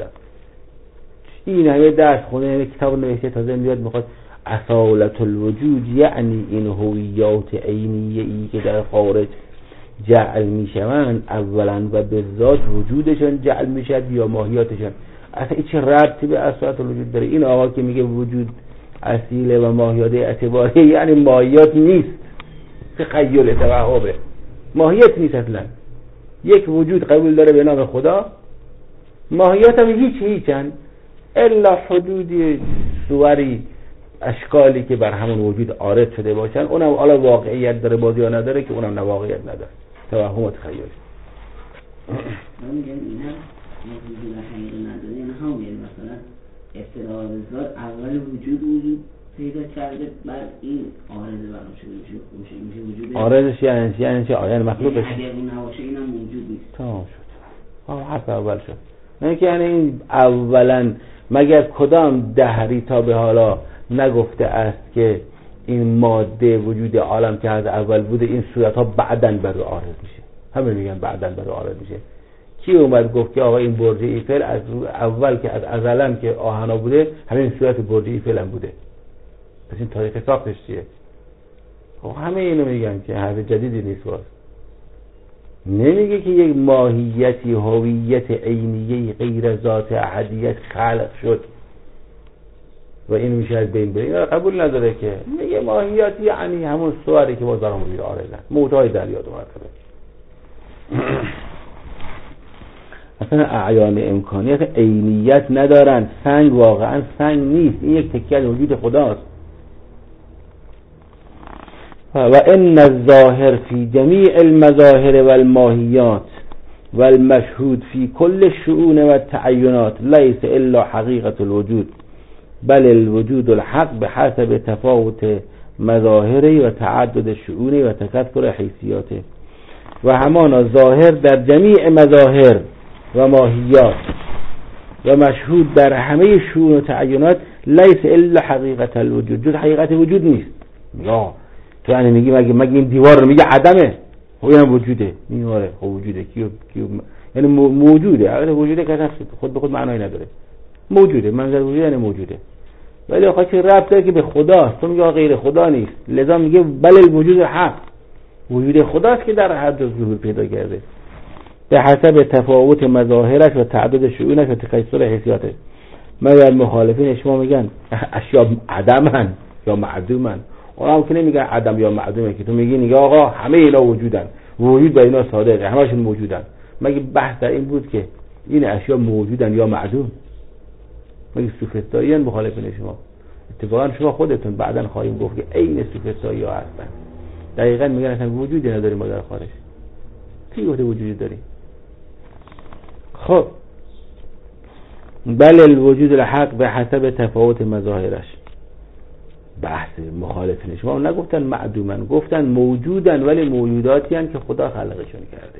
این همه درس خونه همه کتاب نوشته تازه میاد میخواد اصالت الوجود یعنی این هویات عینیه ای که در خارج جعل میشوند اولا و به ذات وجودشان جعل میشد یا ماهیاتشان. اصلا چه ربطی به اصالت الوجود داره؟ این آقا که میگه وجود اصیله و ماهیات اعتباری یعنی ماهیات نیست، تخیل توهمه، ماهیت نیست اصلا. یک وجود قبول داره به نام خدا، ماهیات هم هیچ هیچن الا حدودی صوری اشکالی که بر همون وجود عارض شده باشن، اونم حالا واقعیت داره بازی یا نداره که اونم نواقعیت نداره، توهم و تخیل. من میگم اینا وجود حقیقی نداره، این هم میگه مثلا اصطلاح ذات اول وجود وجود پیدا کرده بعد این عارضه برام شده میشه میشه وجود عارضش یعنی چی؟ یعنی چه آیان مخلوقش اگه اون نباشه اینم موجود نیست. تمام شد. ها حرف اول شد. نه که یعنی این اولا مگر کدام دهری تا به حالا نگفته است که این ماده وجود عالم که از اول بوده این صورت ها بعدن بر عارض میشه؟ همه میگن بعدن بر عارض میشه. کی اومد گفت که آقا این برج ایفل از اول که از ازلا که آهنا بوده همین صورت برج ایفل هم بوده؟ پس این تاریخ ساختش چیه؟ خب همه اینو میگن که حرف جدیدی نیست. باز نمیگه که یک ماهیتی هویت عینیه غیر ذات احدیت خلق شد و این میشه از بین بره، قبول نداره که میگه ماهیتی یعنی همون صوری که باز برام میره آرزن موتای دریا دو مرتبه. اصلا اعیان امکانیت عینیت ندارن. سنگ واقعا سنگ نیست، این یک تکیه از وجود خداست. و ان الظاهر فی جمیع المظاهر والماهیات والمشهود فی کل الشؤون والتعینات لیس الا حقیقت الوجود بل الوجود الحق بحسب تفاوت مظاهره و تعدد شؤونه و تکثر حیثیاته. و همانا ظاهر در جمیع مظاهر و ماهیات و مشهود در همه شؤون و تعینات لیس الا حقیقت الوجود، جز حقیقت وجود نیست. یا تو یعنی میگی مگه مگه این دیوار رو میگه عدمه؟ خب اینم وجوده. میاره خب وجوده کیو کیو یعنی موجوده. اگر وجوده که خود به خود معنی نداره، موجوده. منظر وجود یعنی موجوده. ولی آخه چه ربط داره که به خداست؟ تو میگه غیر خدا نیست، لذا میگه بل الوجود حق، وجود خداست که در حد ظهور پیدا کرده به حسب تفاوت مظاهرش و تعدد شؤونش و تکثر حیثیاتش. مگر مخالفین شما میگن اشیا عدمن یا معدومن، اونا هم که نمیگن عدم یا معدومه، که تو میگی نگاه آقا همه اینا وجودن، وجود با اینا صادقه، همشون موجودن. مگه بحث در این بود که این اشیا موجودن یا معدوم؟ مگه سوفسطائیان مخالفین شما؟ اتفاقا شما خودتون بعداً خواهیم گفت که عین سوفسطایی ها هستن. دقیقاً میگن اصلا وجودی نداریم ما در خارج. کی گفته وجودی داریم؟ خب بل الوجود الحق به حسب تفاوت مظاهرش. بحث مخالفین شما نگفتن معدومن، گفتن موجودن ولی موجوداتی هستند که خدا خلقشون کرده.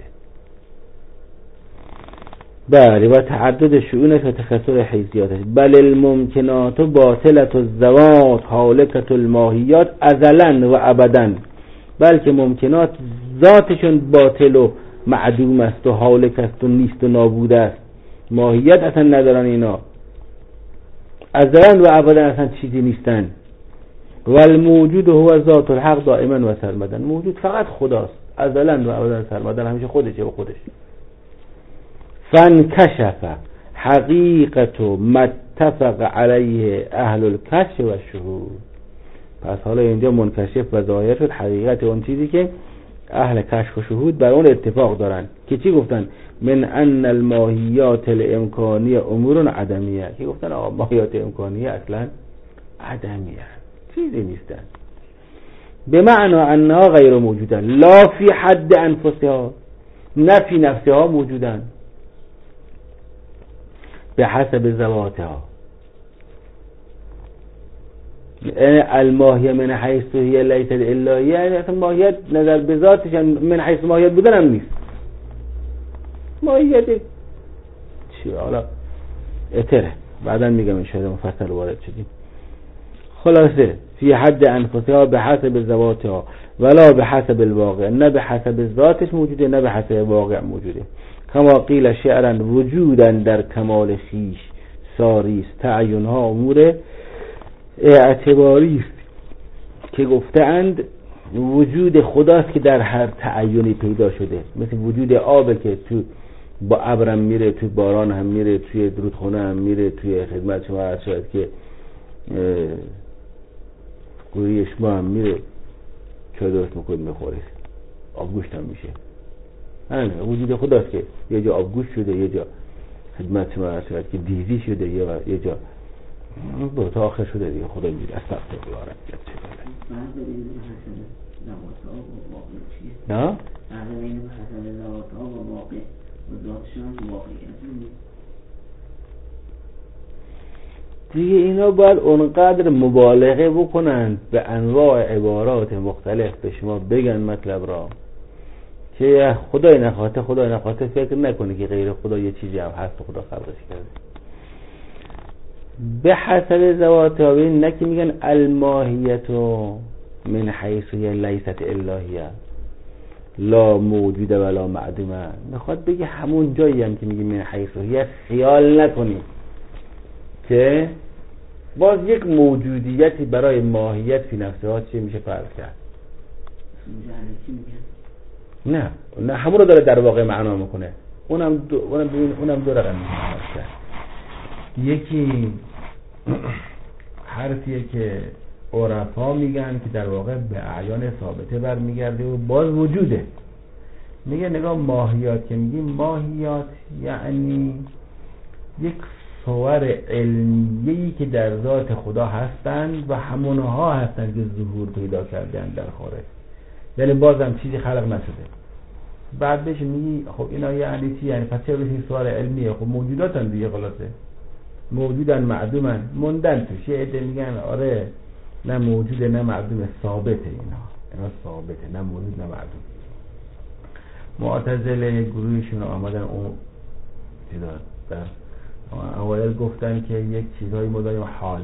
بله و تعدد شؤونش و تکثر حیثیاتش. بل الممکنات باطلت الذوات حالکت الماهیات ازلا و ابدا، بلکه ممکنات ذاتشون باطل و معدوم است و حالک است و نیست و نابود است. ماهیت اصلا ندارن اینا، ازلا و ابدا اصلا چیزی نیستن. والموجود هو ذات الحق دائما و سرمدا، موجود فقط خداست، ازلا و ابدا سرمدا همیشه خودشه و خودش. فانکشف حقیقت متفق علیه اهل الکشف و الشهود. پس حالا اینجا منکشف و ظاهر شد حقیقت اون چیزی که اهل کشف و شهود بر اون اتفاق دارن که چی گفتن؟ من ان الماهیات الامکانیه امور عدمیه، که گفتن آقا ماهیات امکانیه اصلا عدمیه، چیزی نیستن، به معنی انها غیر موجودن، لا فی حد انفسها، نه فی نفسها موجودن، به حسب ذواتها. الماهیه من حیث هی لیست الالهیه، یعنی اصلا ماهیت نظر به ذاتش من حیث ماهیت بودن هم نیست. ماهیت چی؟ حالا اتره بعدا میگم انشاءالله مفصل وارد شدیم. خلاصه فی حد انفسها به حسب ذواتها ولا به حسب الواقع، نه به حسب ذاتش موجوده نه به حسب واقع موجوده. کما قیل شعرا وجودا در کمال خیش ساریست، تعینها امور اعتباری است، که گفتند وجود خداست که در هر تعینی پیدا شده، مثل وجود آبه که تو با ابرم میره، تو باران هم میره، توی رودخونه هم میره، توی خدمت شما عرض شد که گویی شما هم میره چه درست میکنید میخورید، آبگوشت هم میشه. همین وجود خداست که یه جا آبگوشت شده، یه جا خدمت شما عرض شد که دیزی شده، یه جا دو تا آخر شده دیگه. خدا میگه استغفر الله رب نه فرق بین حسب ذات‌ها و واقع و ذاتشون واقعیت دیگه. اینا باید اونقدر مبالغه بکنند به انواع عبارات مختلف به شما بگن مطلب را که خدای نخواهته خدای نخواهته فکر نکنه که غیر خدا یه چیزی هم هست خدا خلقش کرده. به حسب ذواتها، نه که میگن الماهیت من حیث هی لیست الهیه لا موجوده ولا معدومه، میخواد بگه همون جایی هم که میگه من حیث هی خیال نکنید که باز یک موجودیتی برای ماهیت فی نفسها چی میشه فرض کرد. نه نه همون رو داره در واقع معنا میکنه. اونم دو اونم ببین اونم دو رقم میشه. یکی حرفیه که عرفا میگن که در واقع به اعیان ثابته برمیگرده و باز وجوده. میگه نگاه ماهیات که میگیم ماهیات یعنی یک صور علمیه‌ای که در ذات خدا هستند و همونها هستند که ظهور پیدا کردن در خارج، یعنی بازم چیزی خلق نشده. بعد بهش میگی خب اینا یعنی چی؟ یعنی پس چه بهش صور علمیه؟ خب موجوداتن دیگه، خلاصه موجودن معدومن موندن توش. یه عده میگن آره نه موجوده نه معدومه، ثابته. اینا اینا ثابته، نه موجود نه معدوم. معتزله گروهشون آمدن اون چیزا در اوایل گفتن که یک چیزهای مدایم حال،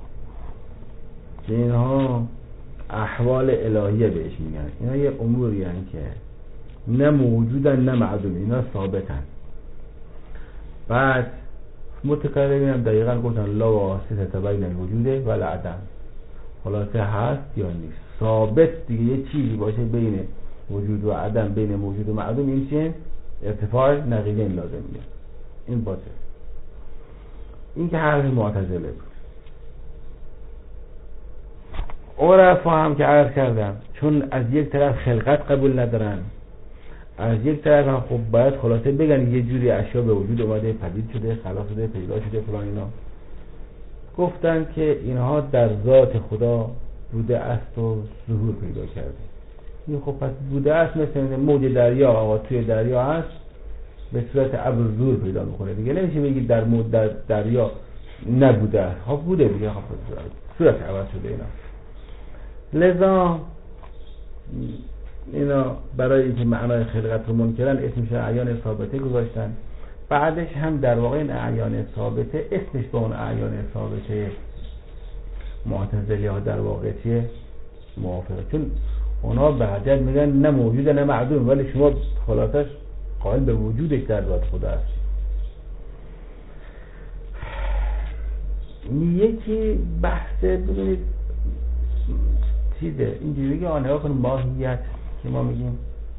که اینها احوال الهیه بهش میگن. اینا یه اموری هستن که نه موجودن نه معدوم، اینا ثابتن. بعد متکلمین هم دقیقا گفتن لا واسطه بین الوجود و العدم، خلاصه هست یا نیست، ثابت دیگه. یه چیزی باشه بین وجود و عدم، بین موجود و معدوم، این چیه؟ ارتفاع نقیضین لازم میاد. این باشه. این که حرف معتزله بود. عرفا هم که عرض کردم چون از یک طرف خلقت قبول ندارن، از یک طرف هم خب باید خلاصه بگن یه جوری اشیا به وجود اومده، پدید شده، خلاص شده، پیدا شده فلان. اینا گفتن که اینها در ذات خدا بوده است و ظهور پیدا کرده. این خب پس بوده است مثل موج دریا، آقا توی دریا هست به صورت ابر ظهور پیدا میکنه دیگه. نمیشه بگید در مود در دریا نبوده است، خب بوده دیگه، خب صورت عوض شده. اینا لذا اینا برای اینکه معنای خلقت رو منکرن اسمش اعیان ثابته گذاشتن. بعدش هم در واقع این اعیان ثابته اسمش با اون اعیان ثابته معتزلی ها در واقع چیه؟ موافقه. چون اونا به حجت میگن نه موجوده نه معدوم، ولی شما خلاصش قائل به وجودش در ذات خدا هست. یکی بحث ببینید چیزه اینجوری میگه آنها کن ماهیت که ما میگیم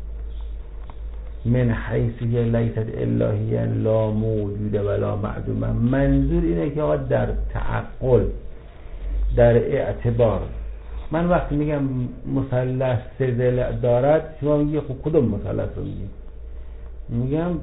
من حیثیه لیست الهیه لا موجوده ولا معدومه. منظور اینه که آقا در تعقل، در اعتبار من وقتی میگم مثلث سه ضلع دارد، شما میگی خب کدوم مثلث رو میگی؟ میگم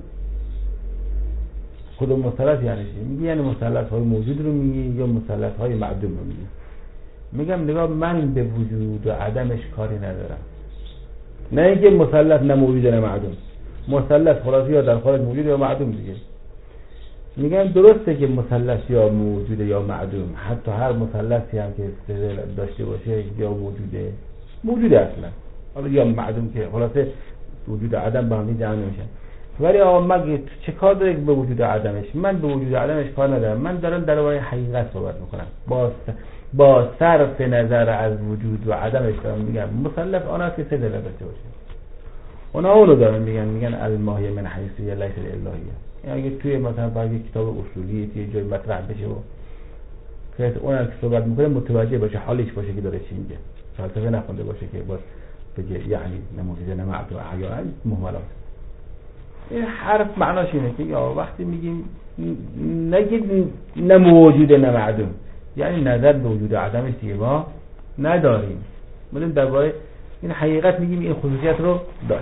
کدوم مثلث یعنی چی؟ میگی یعنی مثلث های موجود رو میگی یا مثلث های معدوم رو میگی؟ میگم نگاه، من به وجود و عدمش کاری ندارم. نه اینکه مثلث نه موجود نه معدوم، مثلث خلاص یا در خارج موجود یا معدوم دیگه. میگم درسته که مثلث یا موجوده یا معدوم، حتی هر مثلثی هم که سه داشته باشه یا موجوده موجوده اصلا، حالا یا معدوم که خلاصه وجود عدم با هم جمع نمیشن. ولی آقا مگه چه کار داره به وجود عدمش؟ من به وجود عدمش کار ندارم، من دارم درباره حقیقت صحبت میکنم. با با صرف نظر از وجود و عدمش دارم میگم مثلث آن است که سه دل داشته باشه. اونا اونو دارن میگن میگن الماهی من حیثیه لیس الالهیه. اگه توی مثلا برای کتاب اصولی توی جای مطرح بشه و که اون که صحبت میکنه متوجه باشه، حالش باشه که داره چی میگه، فلسفه نخونده باشه که باز بگه یعنی نموذج نمعت و احیانا مهملات. این حرف معناش اینه که یا وقتی میگیم نگید نه موجود نه معدوم، یعنی نظر به وجود عدمش دیگه ما نداریم، میگیم درباره این حقیقت میگیم این خصوصیت رو داره.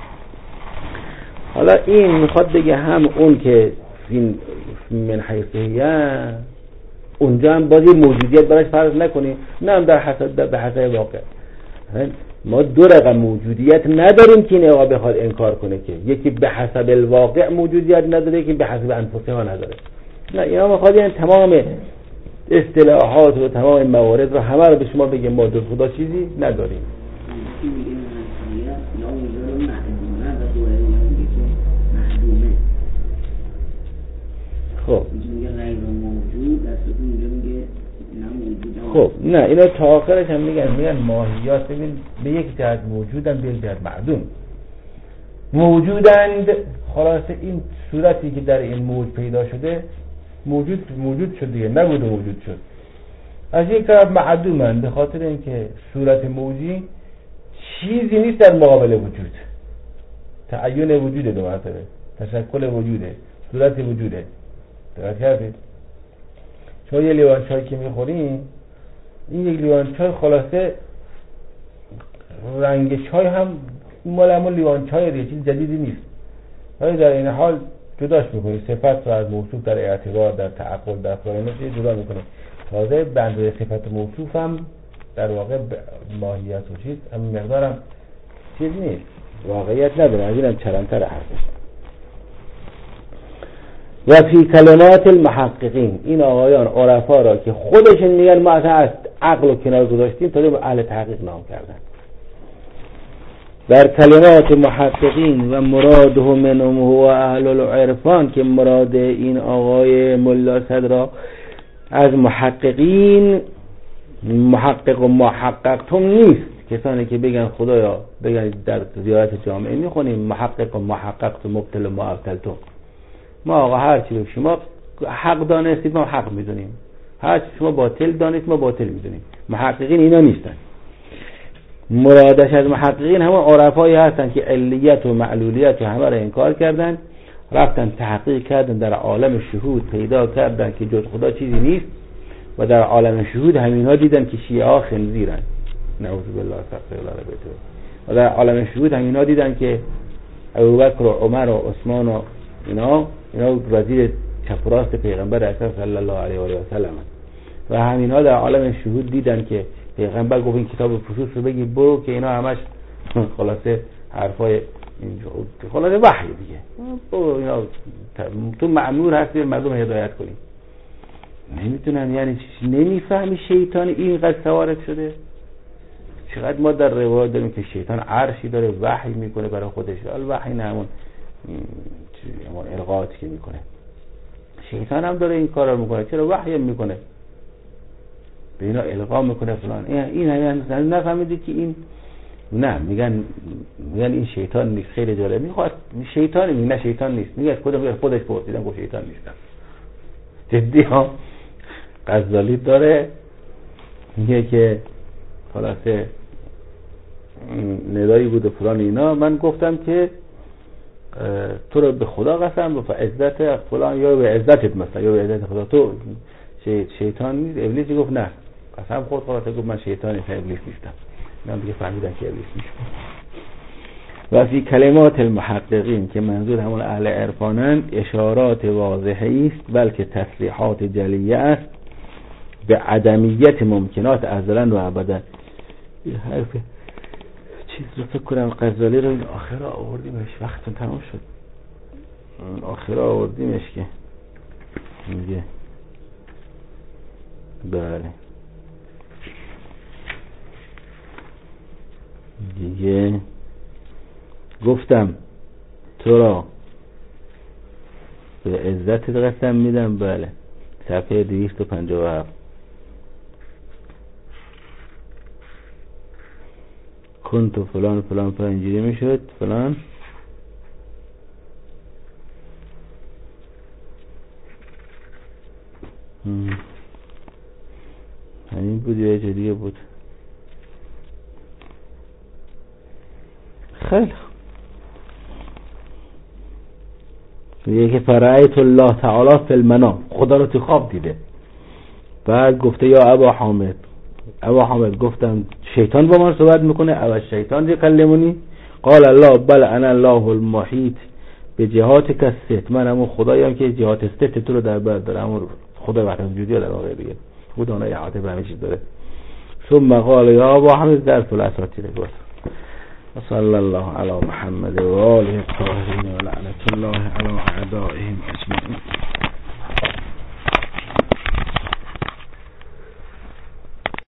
حالا این میخواد بگه هم اون که این من حیثیه اونجا هم بازی موجودیت براش فرض نکنیم، نه هم در حسب به حسب واقع. ما دو رقم موجودیت نداریم که این آقا بخواد انکار کنه که یکی به حسب الواقع موجودیت نداره، یکی به حسب انفسه ها نداره. نه اینا میخواد یعنی تمام اصطلاحات و تمام موارد رو همه رو به شما بگه ما دو خدا چیزی نداریم. خب خب نه اینا تا آخرش هم میگن میگن ماهیات ببین به یک جهت موجودن به یک جهت معدوم موجودند. خلاصه این صورتی که در این موجود پیدا شده موجود موجود شد دیگه، نبوده موجود شد. از یک طرف معدومند به خاطر اینکه صورت موجی چیزی نیست در مقابل وجود، تعین وجوده، دو مرتبه تشکل وجوده، صورت وجوده. درست کردید؟ شما یه لیوان چای که میخورین، این یک لیوان چای خلاصه رنگ چای هم مال همون لیوان چای دیگه، چیز جدیدی نیست. ولی در این حال جداش میکنید، صفت رو از موصوف در اعتبار در تعقل در قرینه جدا میکنید. تازه بنده صفت موصوف هم در واقع ماهیت و چیز هم مقدارم چیز نیست، واقعیت نداره. از اینم چرمتر حرفش. و فی کلمات المحققین، این آقایان عرفا را که خودشون میگن ما اصلا از عقل و کنار گذاشتیم تا به اهل تحقیق نام کردن. در کلمات محققین و مراده منهم هو اهل العرفان، که مراد این آقای ملا صدرا از محققین محقق و محققتم نیست، کسانی که بگن خدایا بگن در زیارت جامعه میخونیم محقق و محققتم مبتل و معبتلتم، ما آقا هر چی شما حق دانستید ما حق میدونیم، هر چی شما باطل دانستید ما باطل میدونیم. محققین اینا نیستن. مرادش از محققین همون عرفایی هستن که علیت و معلولیت و همه را انکار کردن، رفتن تحقیق کردن در عالم شهود پیدا کردن که جز خدا چیزی نیست و در عالم شهود همینها دیدن که شیعه ها خنزیرن، نعوذ بالله استغفر الله ربیته. و در عالم شهود همینها دیدن که ابوبکر و عمر و عثمان و اینا اینا وزیر چپ و راست پیغمبر اکرم صلی الله علیه و آله و سلم. و همینها در عالم شهود دیدن که پیغمبر گفت این کتاب فصوص رو بگی برو که اینا همش خلاصه حرفای اینجا خلاصه وحی دیگه، برو اینا تو مأمور هستی مردم هدایت کنی. نمیتونن، یعنی نمیفهمی شیطان اینقدر سوارت شده. چقدر ما در روایات داریم که شیطان عرشی داره وحی میکنه برای خودش، الوحی نه همون همون القاعاتی که میکنه. شیطان هم داره این کار رو میکنه، چرا وحی هم میکنه به اینا القا میکنه فلان. این همین نفهمیدید که این نه میگن میگن این شیطان نیست. خیلی جالب میخواد شیطان میگه نه شیطان نیست، میگه خودم میگه خودش پرسیدم گفت شیطان نیستم. جدی ها. غزالی داره میگه که خلاصه ندایی بود فلان اینا، من گفتم که تو رو به خدا قسم و عزت فلان یا به عزتت مثلا یا به عزت خدا تو شیطان نیست. ابلیس گفت نه قسم خورد خلاصه گفت من شیطانی تا ابلیس نیستم. من دیگه فهمیدم که ابلیس نیست. و فی کلمات المحققین که منظور همون اهل عرفانند اشارات واضحه است بلکه تصریحات جلیه است به عدمیت ممکنات ازلا و ابدا. این حرف چیز رو فکر کنم غزالی رو این آخر آوردیمش، وقتون تمام شد، آخر آوردیمش که میگه بله دیگه گفتم تو را به عزت قسم میدم. بله صفحه دویست و پنجاه و هفت. کنتو فلان فلان فلان اینجوری میشد فلان همین بود یا چه دیگه بود. خیلی میگه که فرأیت الله تعالی فی المنام، خدا رو تو خواب دیده. بعد گفته یا ابا حامد، ابا حامد گفتم شیطان با من صحبت میکنه؟ او شیطان یکلمونی؟ قال الله بل انا الله المحیط به جهات کست، من همون خدایم که جهات است تو رو در بر دارم، همون خدای وحدت وجودی در واقع دیگه خدا اون احاطه به همه چیز داره. ثم قال یا ابا حامد در فل اساطیر گفت صلی الله علی محمد و آله الطاهرین و لعنت الله علی اعدائهم اجمعین.